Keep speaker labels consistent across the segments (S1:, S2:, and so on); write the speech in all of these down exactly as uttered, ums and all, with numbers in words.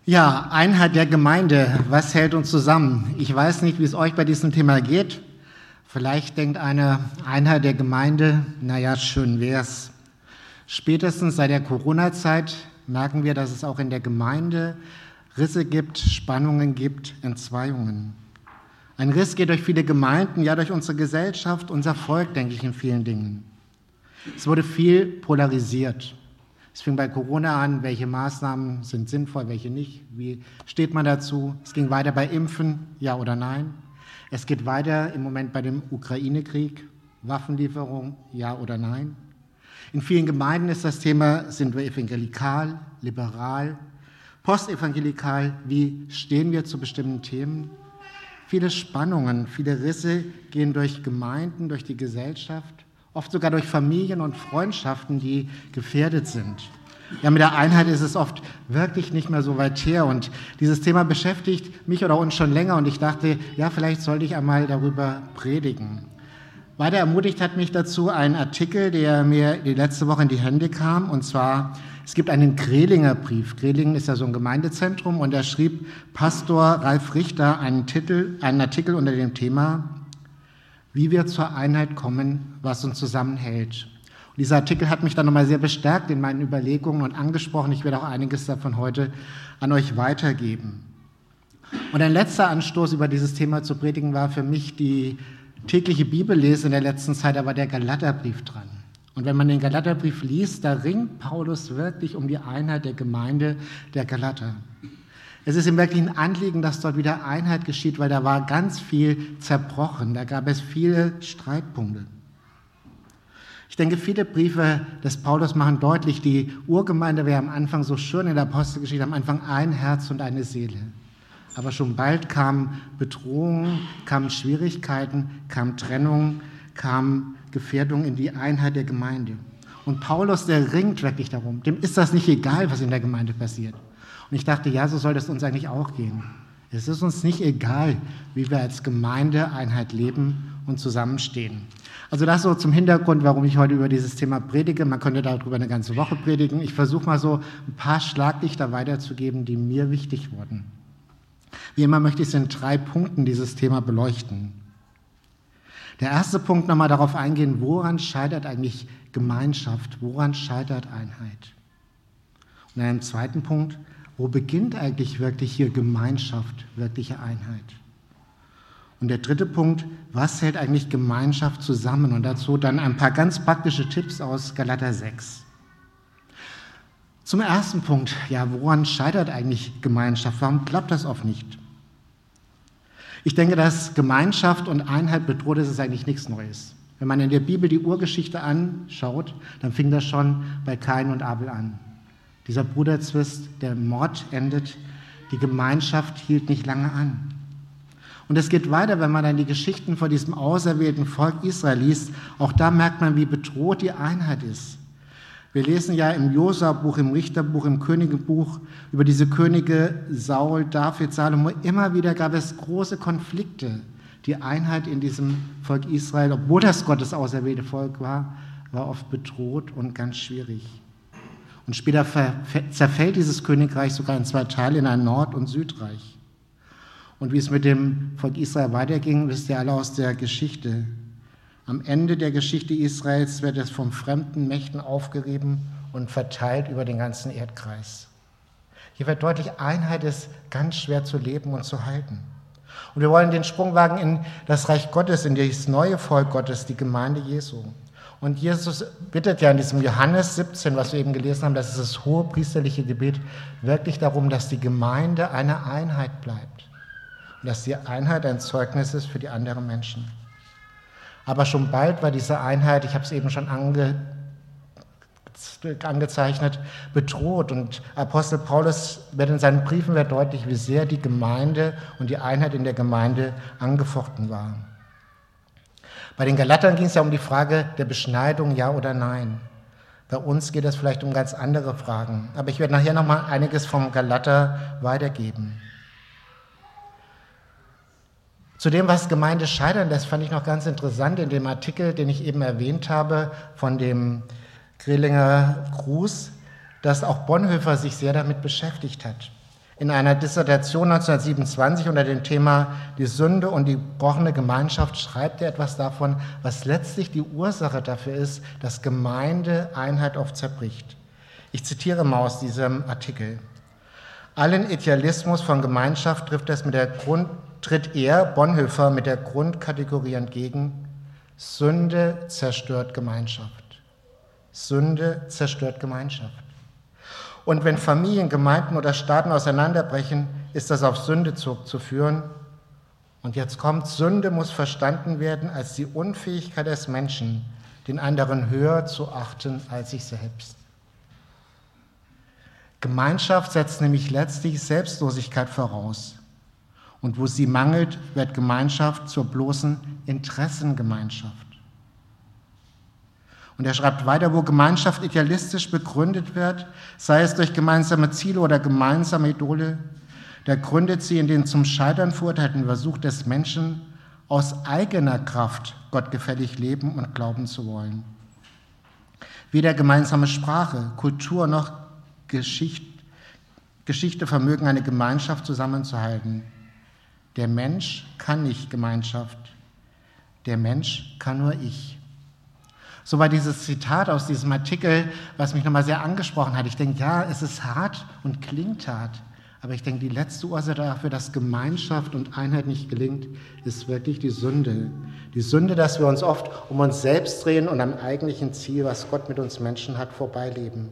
S1: Ja, Einheit der Gemeinde. Was hält uns zusammen? Ich weiß nicht, wie es euch bei diesem Thema geht. Vielleicht denkt eine Einheit der Gemeinde, naja, schön wär's. Spätestens seit der Corona-Zeit merken wir, dass es auch in der Gemeinde Risse gibt, Spannungen gibt, Entzweiungen. Ein Riss geht durch viele Gemeinden, ja durch unsere Gesellschaft, unser Volk, denke ich, in vielen Dingen. Es wurde viel polarisiert. Es fing bei Corona an, welche Maßnahmen sind sinnvoll, welche nicht, wie steht man dazu. Es ging weiter bei Impfen, ja oder nein. Es geht weiter im Moment bei dem Ukraine-Krieg, Waffenlieferung, ja oder nein. In vielen Gemeinden ist das Thema, sind wir evangelikal, liberal, postevangelikal, wie stehen wir zu bestimmten Themen. Viele Spannungen, viele Risse gehen durch Gemeinden, durch die Gesellschaft, oft sogar durch Familien und Freundschaften, die gefährdet sind. Ja, mit der Einheit ist es oft wirklich nicht mehr so weit her und dieses Thema beschäftigt mich oder uns schon länger und ich dachte, ja, vielleicht sollte ich einmal darüber predigen. Weiter ermutigt hat mich dazu ein Artikel, der mir die letzte Woche in die Hände kam, und zwar, es gibt einen Grelinger Brief. Grelingen ist ja so ein Gemeindezentrum und da schrieb Pastor Ralf Richter einen Titel, einen Artikel unter dem Thema Wie wir zur Einheit kommen, was uns zusammenhält. Und dieser Artikel hat mich dann nochmal sehr bestärkt in meinen Überlegungen und angesprochen. Ich werde auch einiges davon heute an euch weitergeben. Und ein letzter Anstoß, über dieses Thema zu predigen, war für mich die tägliche Bibellese in der letzten Zeit, da war der Galaterbrief dran. Und wenn man den Galaterbrief liest, da ringt Paulus wirklich um die Einheit der Gemeinde der Galater. Es ist ihm wirklich ein Anliegen, dass dort wieder Einheit geschieht, weil da war ganz viel zerbrochen, da gab es viele Streitpunkte. Ich denke, viele Briefe des Paulus machen deutlich, die Urgemeinde wäre am Anfang so schön in der Apostelgeschichte, am Anfang ein Herz und eine Seele. Aber schon bald kamen Bedrohungen, kamen Schwierigkeiten, kam Trennung, kam Gefährdung in die Einheit der Gemeinde. Und Paulus, der ringt wirklich darum, dem ist das nicht egal, was in der Gemeinde passiert. Und ich dachte, ja, so soll das uns eigentlich auch gehen. Es ist uns nicht egal, wie wir als Gemeindeeinheit leben und zusammenstehen. Also das so zum Hintergrund, warum ich heute über dieses Thema predige. Man könnte darüber eine ganze Woche predigen. Ich versuche mal so ein paar Schlaglichter weiterzugeben, die mir wichtig wurden. Wie immer möchte ich es in drei Punkten dieses Thema beleuchten. Der erste Punkt, nochmal darauf eingehen, woran scheitert eigentlich Gemeinschaft, woran scheitert Einheit? Und in einem zweiten Punkt, wo beginnt eigentlich wirklich hier Gemeinschaft, wirkliche Einheit? Und der dritte Punkt, was hält eigentlich Gemeinschaft zusammen? Und dazu dann ein paar ganz praktische Tipps aus Galater sechs. Zum ersten Punkt, ja, woran scheitert eigentlich Gemeinschaft? Warum klappt das oft nicht? Ich denke, dass Gemeinschaft und Einheit bedroht ist, ist eigentlich nichts Neues. Wenn man in der Bibel die Urgeschichte anschaut, dann fing das schon bei Kain und Abel an. Dieser Bruderzwist, der Mord endet, die Gemeinschaft hielt nicht lange an. Und es geht weiter, wenn man dann die Geschichten von diesem auserwählten Volk Israel liest. Auch da merkt man, wie bedroht die Einheit ist. Wir lesen ja im Josua-Buch, im Richterbuch, im Königebuch über diese Könige Saul, David, Salomo. Immer wieder gab es große Konflikte. Die Einheit in diesem Volk Israel, obwohl das Gottes auserwählte Volk war, war oft bedroht und ganz schwierig. Und später zerfällt dieses Königreich sogar in zwei Teile, in ein Nord- und Südreich. Und wie es mit dem Volk Israel weiterging, wisst ihr alle aus der Geschichte. Am Ende der Geschichte Israels wird es von fremden Mächten aufgerieben und verteilt über den ganzen Erdkreis. Hier wird deutlich, Einheit ist ganz schwer zu leben und zu halten. Und wir wollen den Sprung wagen in das Reich Gottes, in das neue Volk Gottes, die Gemeinde Jesu. Und Jesus bittet ja in diesem Johannes siebzehn, was wir eben gelesen haben, das ist das hohe priesterliche Gebet, wirklich darum, dass die Gemeinde eine Einheit bleibt. Und dass die Einheit ein Zeugnis ist für die anderen Menschen. Aber schon bald war diese Einheit, ich habe es eben schon ange, angezeichnet, bedroht. Und Apostel Paulus wird in seinen Briefen wird deutlich, wie sehr die Gemeinde und die Einheit in der Gemeinde angefochten war. Bei den Galatern ging es ja um die Frage der Beschneidung, ja oder nein. Bei uns geht es vielleicht um ganz andere Fragen. Aber ich werde nachher noch mal einiges vom Galater weitergeben. Zu dem, was Gemeinde scheitern lässt, fand ich noch ganz interessant in dem Artikel, den ich eben erwähnt habe, von dem Grelinger Gruß, dass auch Bonhoeffer sich sehr damit beschäftigt hat. In einer Dissertation neunzehnhundertsiebenundzwanzig unter dem Thema Die Sünde und die gebrochene Gemeinschaft schreibt er etwas davon, was letztlich die Ursache dafür ist, dass Gemeindeeinheit oft zerbricht. Ich zitiere mal aus diesem Artikel. Allen Idealismus von Gemeinschaft trifft, es mit der Grund, tritt er, Bonhoeffer, mit der Grundkategorie entgegen: Sünde zerstört Gemeinschaft. Sünde zerstört Gemeinschaft. Und wenn Familien, Gemeinden oder Staaten auseinanderbrechen, ist das auf Sünde zurückzuführen. Und jetzt kommt, Sünde muss verstanden werden als die Unfähigkeit des Menschen, den anderen höher zu achten als sich selbst. Gemeinschaft setzt nämlich letztlich Selbstlosigkeit voraus. Und wo sie mangelt, wird Gemeinschaft zur bloßen Interessengemeinschaft. Und er schreibt weiter, wo Gemeinschaft idealistisch begründet wird, sei es durch gemeinsame Ziele oder gemeinsame Idole, da gründet sie in den zum Scheitern verurteilten Versuch des Menschen, aus eigener Kraft gottgefällig leben und glauben zu wollen. Weder gemeinsame Sprache, Kultur noch Geschichte, Geschichte vermögen eine Gemeinschaft zusammenzuhalten. Der Mensch kann nicht Gemeinschaft, der Mensch kann nur ich. Soweit dieses Zitat aus diesem Artikel, was mich nochmal sehr angesprochen hat. Ich denke, ja, es ist hart und klingt hart, aber ich denke, die letzte Ursache dafür, dass Gemeinschaft und Einheit nicht gelingt, ist wirklich die Sünde. Die Sünde, dass wir uns oft um uns selbst drehen und am eigentlichen Ziel, was Gott mit uns Menschen hat, vorbeileben.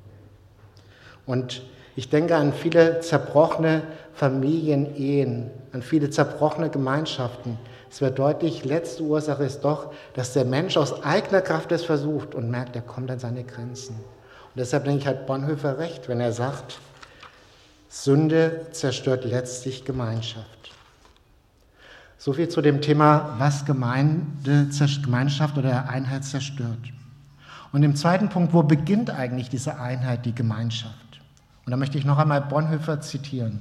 S1: Und ich denke an viele zerbrochene Familienehen, an viele zerbrochene Gemeinschaften. Es wird deutlich, letzte Ursache ist doch, dass der Mensch aus eigener Kraft es versucht und merkt, er kommt an seine Grenzen. Und deshalb denke ich, hat Bonhoeffer recht, wenn er sagt, Sünde zerstört letztlich Gemeinschaft. So viel zu dem Thema, was Gemeinde, Gemeinschaft oder Einheit zerstört. Und im zweiten Punkt, wo beginnt eigentlich diese Einheit, die Gemeinschaft? Und da möchte ich noch einmal Bonhoeffer zitieren.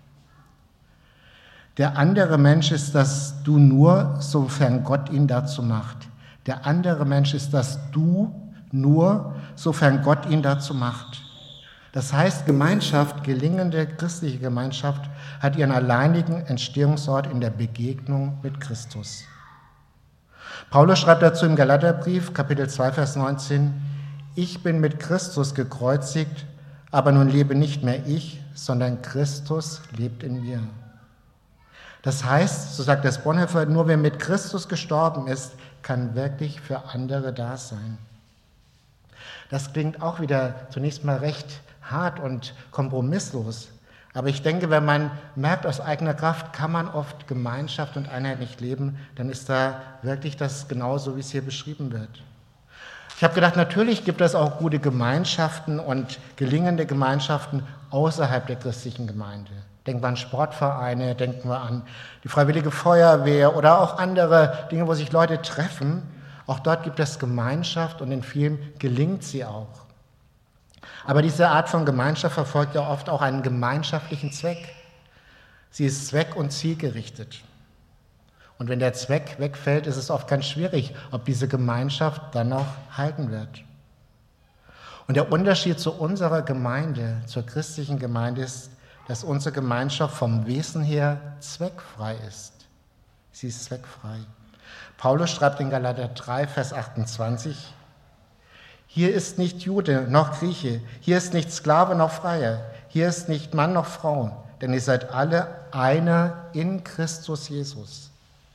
S1: Der andere Mensch ist das Du nur, sofern Gott ihn dazu macht. Der andere Mensch ist das Du nur, sofern Gott ihn dazu macht. Das heißt, Gemeinschaft, gelingende christliche Gemeinschaft, hat ihren alleinigen Entstehungsort in der Begegnung mit Christus. Paulus schreibt dazu im Galaterbrief, Kapitel zwei, Vers neunzehn, Ich bin mit Christus gekreuzigt, aber nun lebe nicht mehr ich, sondern Christus lebt in mir. Das heißt, so sagt das Bonhoeffer, nur wer mit Christus gestorben ist, kann wirklich für andere da sein. Das klingt auch wieder zunächst mal recht hart und kompromisslos. Aber ich denke, wenn man merkt, aus eigener Kraft kann man oft Gemeinschaft und Einheit nicht leben, dann ist da wirklich das genauso, wie es hier beschrieben wird. Ich habe gedacht, natürlich gibt es auch gute Gemeinschaften und gelingende Gemeinschaften außerhalb der christlichen Gemeinde. Denken wir an Sportvereine, denken wir an die Freiwillige Feuerwehr oder auch andere Dinge, wo sich Leute treffen. Auch dort gibt es Gemeinschaft und in vielen gelingt sie auch. Aber diese Art von Gemeinschaft verfolgt ja oft auch einen gemeinschaftlichen Zweck. Sie ist zweck- und zielgerichtet. Und wenn der Zweck wegfällt, ist es oft ganz schwierig, ob diese Gemeinschaft dann noch halten wird. Und der Unterschied zu unserer Gemeinde, zur christlichen Gemeinde ist, dass unsere Gemeinschaft vom Wesen her zweckfrei ist. Sie ist zweckfrei. Paulus schreibt in Galater drei, Vers achtundzwanzig, Hier ist nicht Jude noch Grieche, hier ist nicht Sklave noch Freier, hier ist nicht Mann noch Frau, denn ihr seid alle einer in Christus Jesus.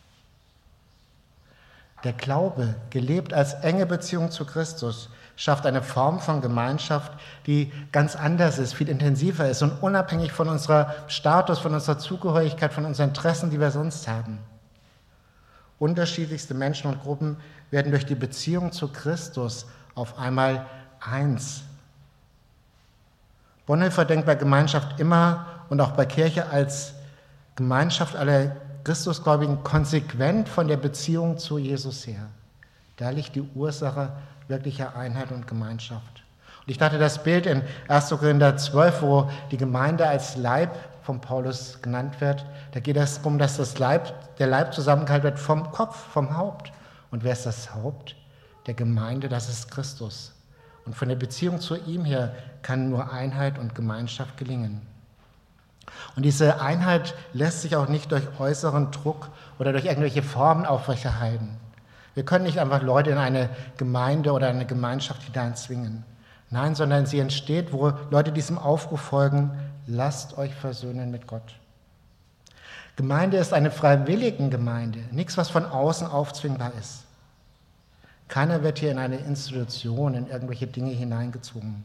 S1: Der Glaube, gelebt als enge Beziehung zu Christus, schafft eine Form von Gemeinschaft, die ganz anders ist, viel intensiver ist und unabhängig von unserem Status, von unserer Zugehörigkeit, von unseren Interessen, die wir sonst haben. Unterschiedlichste Menschen und Gruppen werden durch die Beziehung zu Christus auf einmal eins. Bonhoeffer denkt bei Gemeinschaft immer und auch bei Kirche als Gemeinschaft aller Christusgläubigen konsequent von der Beziehung zu Jesus her. Da liegt die Ursache wirklicher Einheit und Gemeinschaft. Und ich dachte, das Bild in erster Korinther zwölf, wo die Gemeinde als Leib von Paulus genannt wird, da geht es darum, dass das Leib, der Leib zusammengehalten wird vom Kopf, vom Haupt. Und wer ist das Haupt der Gemeinde? Das ist Christus. Und von der Beziehung zu ihm her kann nur Einheit und Gemeinschaft gelingen. Und diese Einheit lässt sich auch nicht durch äußeren Druck oder durch irgendwelche Formen aufrechterhalten. Wir können nicht einfach Leute in eine Gemeinde oder eine Gemeinschaft hineinzwingen. Nein, sondern sie entsteht, wo Leute diesem Aufruf folgen, lasst euch versöhnen mit Gott. Gemeinde ist eine freiwillige Gemeinde, nichts, was von außen aufzwingbar ist. Keiner wird hier in eine Institution, in irgendwelche Dinge hineingezwungen.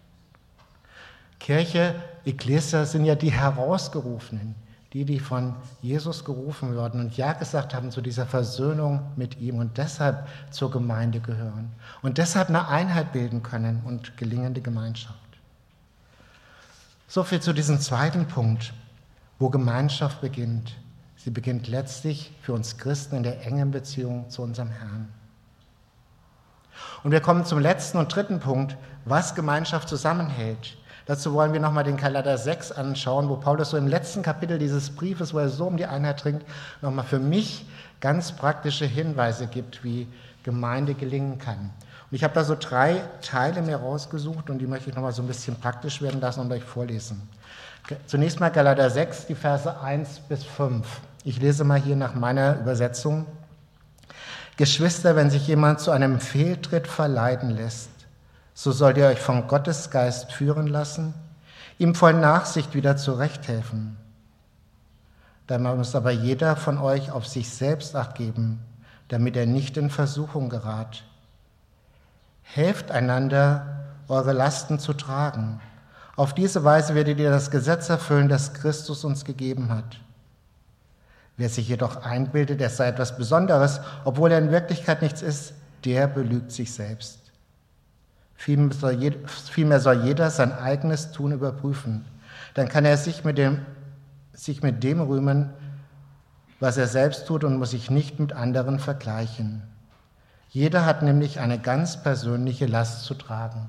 S1: Kirche, Ekklesia sind ja die Herausgerufenen, die, die von Jesus gerufen wurden und Ja gesagt haben zu dieser Versöhnung mit ihm und deshalb zur Gemeinde gehören und deshalb eine Einheit bilden können und gelingende Gemeinschaft. So viel zu diesem zweiten Punkt, wo Gemeinschaft beginnt. Sie beginnt letztlich für uns Christen in der engen Beziehung zu unserem Herrn. Und wir kommen zum letzten und dritten Punkt, was Gemeinschaft zusammenhält. Dazu wollen wir nochmal den Galater sechs anschauen, wo Paulus so im letzten Kapitel dieses Briefes, wo er so um die Einheit ringt, nochmal für mich ganz praktische Hinweise gibt, wie Gemeinde gelingen kann. Und ich habe da so drei Teile mir rausgesucht und die möchte ich nochmal so ein bisschen praktisch werden lassen und euch vorlesen. Zunächst mal Galater sechs, die Verse eins bis fünf. Ich lese mal hier nach meiner Übersetzung. Geschwister, wenn sich jemand zu einem Fehltritt verleiten lässt, so sollt ihr euch von Gottes Geist führen lassen, ihm voll Nachsicht wieder zurechthelfen. Dann muss aber jeder von euch auf sich selbst Acht geben, damit er nicht in Versuchung gerät. Helft einander, eure Lasten zu tragen. Auf diese Weise werdet ihr das Gesetz erfüllen, das Christus uns gegeben hat. Wer sich jedoch einbildet, er sei etwas Besonderes, obwohl er in Wirklichkeit nichts ist, der belügt sich selbst. Vielmehr soll jeder sein eigenes Tun überprüfen. Dann kann er sich mit dem, sich mit dem rühmen, was er selbst tut und muss sich nicht mit anderen vergleichen. Jeder hat nämlich eine ganz persönliche Last zu tragen.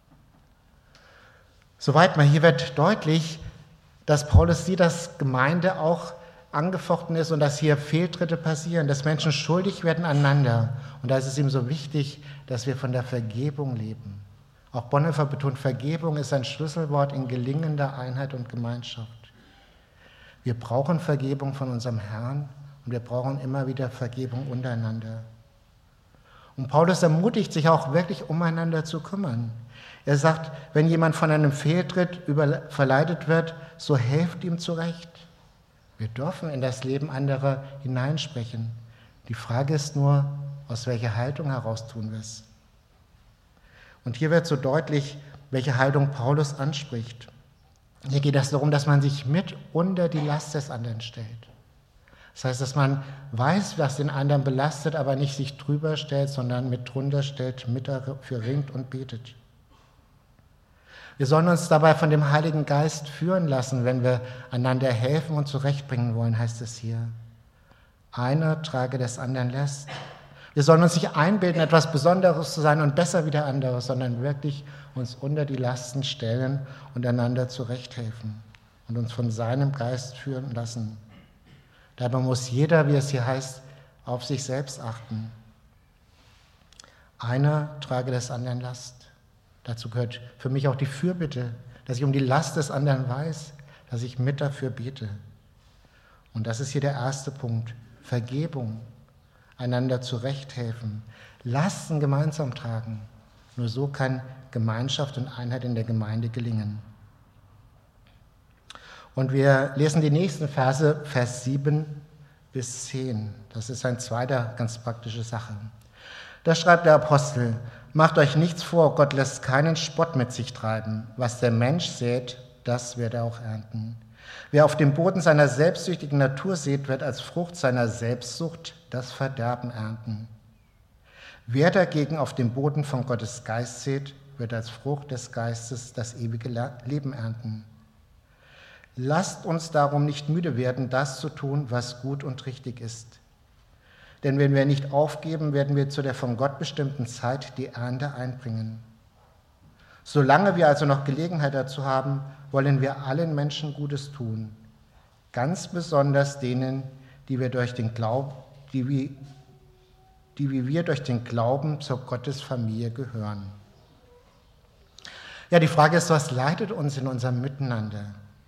S1: Soweit mal hier wird deutlich, dass Paulus sieht, dass Gemeinde auch angefochten ist und dass hier Fehltritte passieren, dass Menschen schuldig werden aneinander. Und da ist es ihm so wichtig, dass wir von der Vergebung leben. Auch Bonhoeffer betont, Vergebung ist ein Schlüsselwort in gelingender Einheit und Gemeinschaft. Wir brauchen Vergebung von unserem Herrn und wir brauchen immer wieder Vergebung untereinander. Und Paulus ermutigt sich auch wirklich, umeinander zu kümmern. Er sagt, wenn jemand von einem Fehltritt über, verleitet wird, so helft ihm zurecht. Wir dürfen in das Leben anderer hineinsprechen. Die Frage ist nur, aus welcher Haltung heraus tun wir es. Und hier wird so deutlich, welche Haltung Paulus anspricht. Hier geht es darum, dass man sich mit unter die Last des anderen stellt. Das heißt, dass man weiß, was den anderen belastet, aber nicht sich drüber stellt, sondern mit drunter stellt, mit dafür ringt und betet. Wir sollen uns dabei von dem Heiligen Geist führen lassen, wenn wir einander helfen und zurechtbringen wollen, heißt es hier. Einer trage des anderen Last. Wir sollen uns nicht einbilden, etwas Besonderes zu sein und besser wie der andere, sondern wirklich uns unter die Lasten stellen und einander zurechthelfen und uns von seinem Geist führen lassen. Dabei muss jeder, wie es hier heißt, auf sich selbst achten. Einer trage des anderen Last. Dazu gehört für mich auch die Fürbitte, dass ich um die Last des anderen weiß, dass ich mit dafür bete. Und das ist hier der erste Punkt, Vergebung, einander zurechthelfen, Lasten gemeinsam tragen. Nur so kann Gemeinschaft und Einheit in der Gemeinde gelingen. Und wir lesen die nächsten Verse, Vers sieben bis zehn. Das ist eine zweite ganz praktische Sache. Da schreibt der Apostel, macht euch nichts vor, Gott lässt keinen Spott mit sich treiben. Was der Mensch sät, das wird er auch ernten. Wer auf dem Boden seiner selbstsüchtigen Natur sät, wird als Frucht seiner Selbstsucht das Verderben ernten. Wer dagegen auf dem Boden von Gottes Geist sät, wird als Frucht des Geistes das ewige Leben ernten. Lasst uns darum nicht müde werden, das zu tun, was gut und richtig ist. Denn wenn wir nicht aufgeben, werden wir zu der von Gott bestimmten Zeit die Ernte einbringen. Solange wir also noch Gelegenheit dazu haben, wollen wir allen Menschen Gutes tun, ganz besonders denen, die wir durch den Glauben, die wie, die wie wir durch den Glauben zur Gottesfamilie gehören. Ja, die Frage ist, was leitet uns in unserem Miteinander?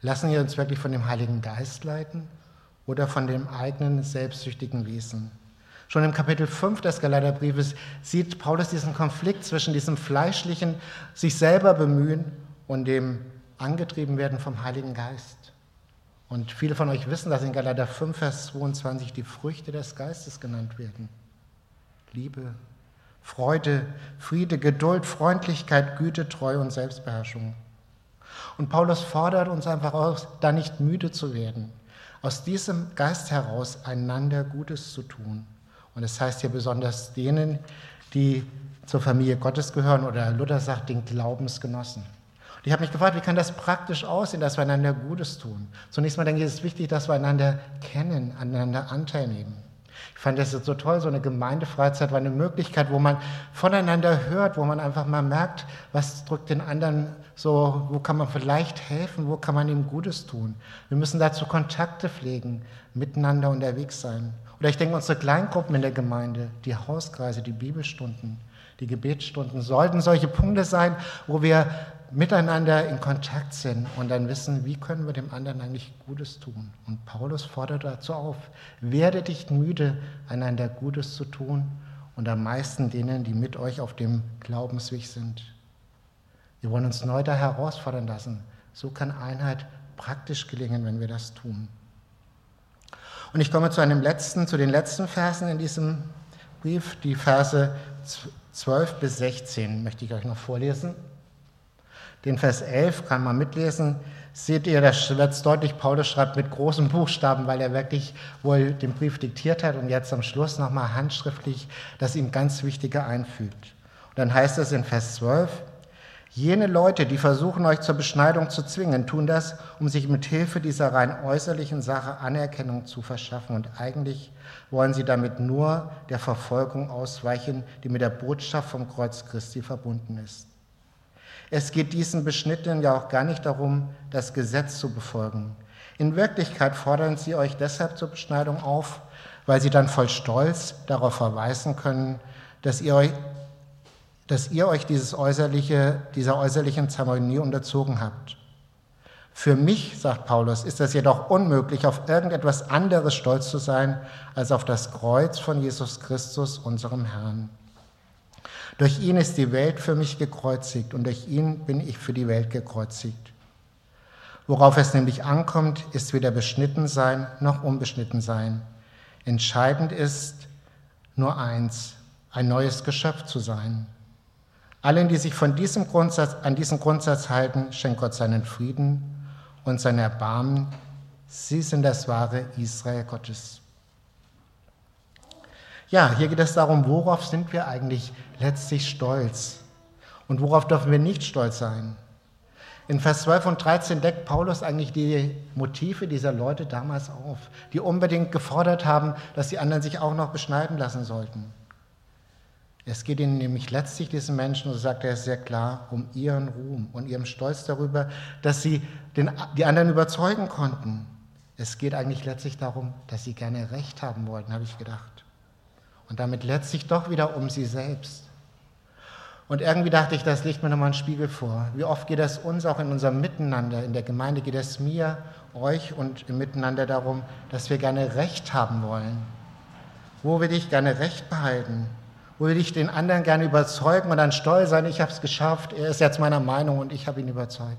S1: Lassen wir uns wirklich von dem Heiligen Geist leiten oder von dem eigenen selbstsüchtigen Wesen? Schon im Kapitel fünf des Galaterbriefes sieht Paulus diesen Konflikt zwischen diesem fleischlichen, sich selber bemühen und dem angetrieben werden vom Heiligen Geist. Und viele von euch wissen, dass in Galater fünf, Vers zweiundzwanzig die Früchte des Geistes genannt werden. Liebe, Freude, Friede, Geduld, Freundlichkeit, Güte, Treue und Selbstbeherrschung. Und Paulus fordert uns einfach aus, da nicht müde zu werden, aus diesem Geist heraus einander Gutes zu tun. Und es heißt hier besonders denen, die zur Familie Gottes gehören, oder Luther sagt, den Glaubensgenossen. Und ich habe mich gefragt, wie kann das praktisch aussehen, dass wir einander Gutes tun? Zunächst mal denke ich, es ist wichtig, dass wir einander kennen, aneinander Anteil nehmen. Ich fand das so toll, so eine Gemeindefreizeit war eine Möglichkeit, wo man voneinander hört, wo man einfach mal merkt, was drückt den anderen so, wo kann man vielleicht helfen, wo kann man ihm Gutes tun. Wir müssen dazu Kontakte pflegen, miteinander unterwegs sein. Oder ich denke, unsere Kleingruppen in der Gemeinde, die Hauskreise, die Bibelstunden, die Gebetsstunden sollten solche Punkte sein, wo wir miteinander in Kontakt sind und dann wissen, wie können wir dem anderen eigentlich Gutes tun. Und Paulus fordert dazu auf, werdet nicht müde, einander Gutes zu tun und am meisten denen, die mit euch auf dem Glaubensweg sind. Wir wollen uns neu da herausfordern lassen. So kann Einheit praktisch gelingen, wenn wir das tun. Und ich komme zu einem letzten, zu den letzten Versen in diesem Brief, die Verse zwölf bis sechzehn möchte ich euch noch vorlesen. Den Vers elf kann man mitlesen. Seht ihr, da wird es deutlich, Paulus schreibt mit großen Buchstaben, weil er wirklich wohl den Brief diktiert hat und jetzt am Schluss nochmal handschriftlich das ihm ganz Wichtige einfügt. Und dann heißt es in Vers zwölf, jene Leute, die versuchen, euch zur Beschneidung zu zwingen, tun das, um sich mit Hilfe dieser rein äußerlichen Sache Anerkennung zu verschaffen. Und eigentlich wollen sie damit nur der Verfolgung ausweichen, die mit der Botschaft vom Kreuz Christi verbunden ist. Es geht diesen Beschnittenen ja auch gar nicht darum, das Gesetz zu befolgen. In Wirklichkeit fordern sie euch deshalb zur Beschneidung auf, weil sie dann voll Stolz darauf verweisen können, dass ihr euch dass ihr euch dieses äußerliche, dieser äußerlichen Zeremonie unterzogen habt. Für mich, sagt Paulus, ist es jedoch unmöglich, auf irgendetwas anderes stolz zu sein, als auf das Kreuz von Jesus Christus, unserem Herrn. Durch ihn ist die Welt für mich gekreuzigt und durch ihn bin ich für die Welt gekreuzigt. Worauf es nämlich ankommt, ist weder beschnitten sein noch unbeschnitten sein. Entscheidend ist nur eins, ein neues Geschöpf zu sein. Allen, die sich von diesem Grundsatz, an diesen Grundsatz halten, schenkt Gott seinen Frieden und sein Erbarmen. Sie sind das wahre Israel Gottes. Ja, hier geht es darum, worauf sind wir eigentlich letztlich stolz und worauf dürfen wir nicht stolz sein. In Vers zwölf und dreizehn deckt Paulus eigentlich die Motive dieser Leute damals auf, die unbedingt gefordert haben, dass die anderen sich auch noch beschneiden lassen sollten. Es geht ihnen nämlich letztlich, diesen Menschen, so sagt er sehr klar, um ihren Ruhm und ihren Stolz darüber, dass sie den, die anderen überzeugen konnten. Es geht eigentlich letztlich darum, dass sie gerne Recht haben wollten, habe ich gedacht. Und damit letztlich doch wieder um sie selbst. Und irgendwie dachte ich, das legt mir nochmal einen Spiegel vor. Wie oft geht es uns auch in unserem Miteinander, in der Gemeinde, geht es mir, euch und im Miteinander darum, dass wir gerne Recht haben wollen. Wo will ich gerne Recht behalten? Wo will ich den anderen gerne überzeugen und dann stolz sein, ich habe es geschafft, er ist jetzt meiner Meinung und ich habe ihn überzeugt.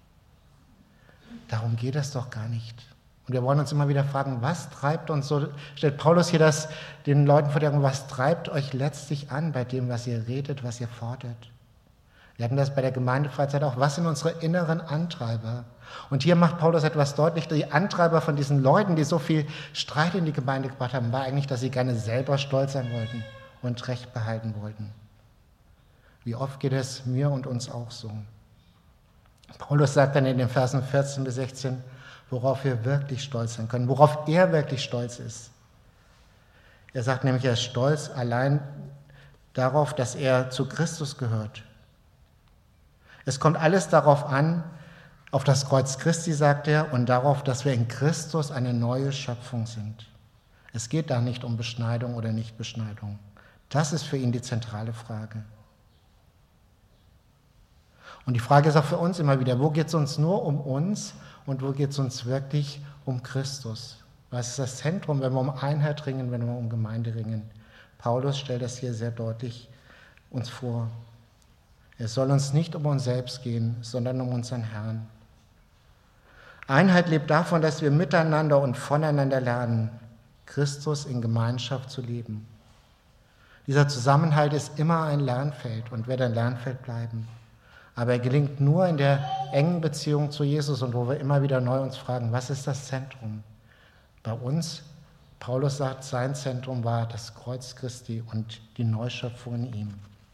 S1: Darum geht es doch gar nicht. Und wir wollen uns immer wieder fragen, was treibt uns so, stellt Paulus hier das den Leuten vor die Augen, was treibt euch letztlich an bei dem, was ihr redet, was ihr fordert? Wir hatten das bei der Gemeindefreizeit auch, was sind unsere inneren Antreiber? Und hier macht Paulus etwas deutlich, die Antreiber von diesen Leuten, die so viel Streit in die Gemeinde gebracht haben, war eigentlich, dass sie gerne selber stolz sein wollten und Recht behalten wollten. Wie oft geht es mir und uns auch so? Paulus sagt dann in den Versen vierzehn bis sechzehn, worauf wir wirklich stolz sein können, worauf er wirklich stolz ist. Er sagt nämlich, er ist stolz allein darauf, dass er zu Christus gehört. Es kommt alles darauf an, auf das Kreuz Christi, sagt er, und darauf, dass wir in Christus eine neue Schöpfung sind. Es geht da nicht um Beschneidung oder Nichtbeschneidung. Das ist für ihn die zentrale Frage. Und die Frage ist auch für uns immer wieder, wo geht es uns nur um uns und wo geht es uns wirklich um Christus? Was ist das Zentrum, wenn wir um Einheit ringen, wenn wir um Gemeinde ringen? Paulus stellt das hier sehr deutlich uns vor. Es soll uns nicht um uns selbst gehen, sondern um unseren Herrn. Einheit lebt davon, dass wir miteinander und voneinander lernen, Christus in Gemeinschaft zu leben. Dieser Zusammenhalt ist immer ein Lernfeld und wird ein Lernfeld bleiben. Aber er gelingt nur in der engen Beziehung zu Jesus und wo wir immer wieder neu uns fragen, was ist das Zentrum? Bei uns, Paulus sagt, sein Zentrum war das Kreuz Christi und die Neuschöpfung in ihm.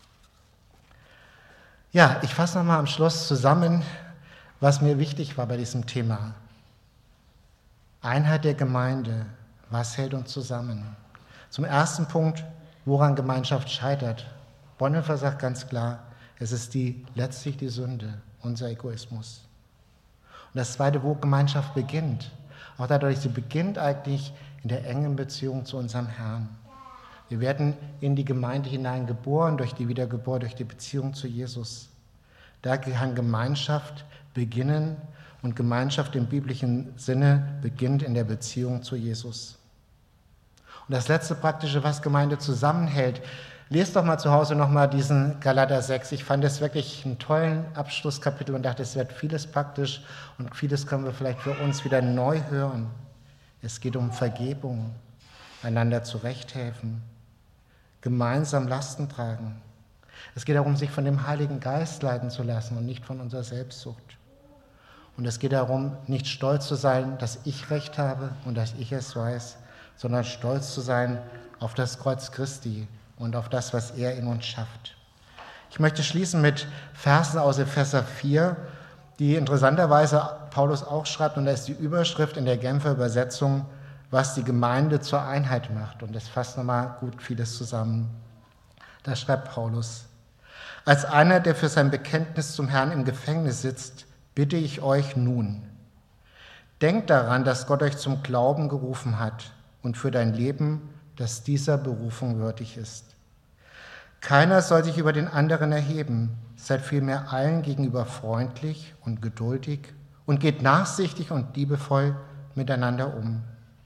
S1: Ja, ich fasse nochmal am Schluss zusammen, was mir wichtig war bei diesem Thema. Einheit der Gemeinde, was hält uns zusammen? Zum ersten Punkt, woran Gemeinschaft scheitert. Bonhoeffer sagt ganz klar, es ist die, letztlich die Sünde, unser Egoismus. Und das zweite, wo Gemeinschaft beginnt. Auch dadurch, sie beginnt eigentlich in der engen Beziehung zu unserem Herrn. Wir werden in die Gemeinde hinein geboren, durch die Wiedergeburt, durch die Beziehung zu Jesus. Da kann Gemeinschaft beginnen und Gemeinschaft im biblischen Sinne beginnt in der Beziehung zu Jesus. Und das letzte Praktische, was Gemeinde zusammenhält, lest doch mal zu Hause nochmal diesen Galater sechs. Ich fand es wirklich einen tollen Abschlusskapitel und dachte, es wird vieles praktisch und vieles können wir vielleicht für uns wieder neu hören. Es geht um Vergebung, einander zurechthelfen, gemeinsam Lasten tragen. Es geht darum, sich von dem Heiligen Geist leiten zu lassen und nicht von unserer Selbstsucht. Und es geht darum, nicht stolz zu sein, dass ich Recht habe und dass ich es weiß, sondern stolz zu sein auf das Kreuz Christi und auf das, was er in uns schafft. Ich möchte schließen mit Versen aus Epheser vier, die interessanterweise Paulus auch schreibt, und da ist die Überschrift in der Genfer Übersetzung, was die Gemeinde zur Einheit macht. Und das fasst nochmal gut vieles zusammen. Da schreibt Paulus: Als einer, der für sein Bekenntnis zum Herrn im Gefängnis sitzt, bitte ich euch nun, denkt daran, dass Gott euch zum Glauben gerufen hat und für dein Leben, das dieser Berufung würdig ist. Keiner soll sich über den anderen erheben, seid vielmehr allen gegenüber freundlich und geduldig und geht nachsichtig und liebevoll miteinander um.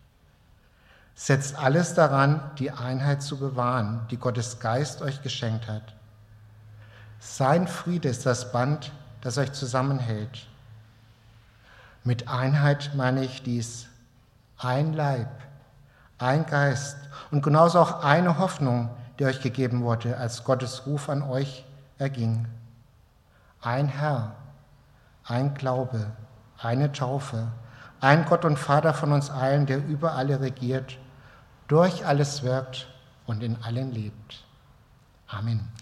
S1: Setzt alles daran, die Einheit zu bewahren, die Gottes Geist euch geschenkt hat. Sein Friede ist das Band, das euch zusammenhält. Mit Einheit meine ich dies: ein Leib, ein Geist und genauso auch eine Hoffnung, die euch gegeben wurde, als Gottes Ruf an euch erging. Ein Herr, ein Glaube, eine Taufe, ein Gott und Vater von uns allen, der über alle regiert, durch alles wirkt und in allen lebt. Amen.